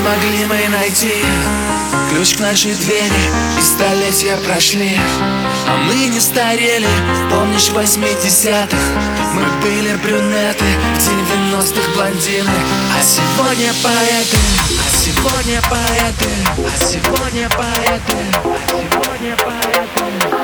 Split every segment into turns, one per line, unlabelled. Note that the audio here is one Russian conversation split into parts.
смогли мы найти ключ к нашей двери, и столетия прошли, а мы не старели. Помнишь, в 80-х мы были брюнеты, в 90-х блондины, а сегодня поэты, а сегодня поэты, а сегодня поэты, а сегодня поэты.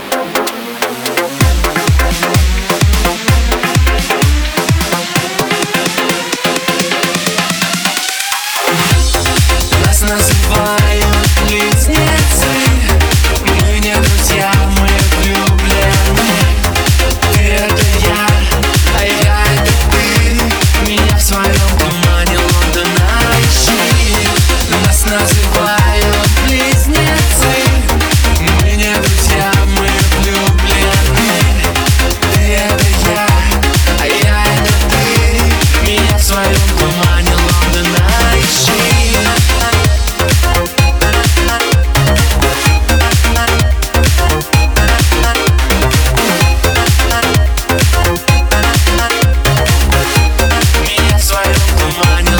Называют близнецы. Мы не друзья, мы влюблены. Ты — это я, а я — это ты. Меня в своем тумане Лондона ищи. Нас называют близнецы. Мы не друзья, мы влюблены. Ты — это я, а я — это ты. Меня в своем тумане Лондона ищи. Меня в своем тумане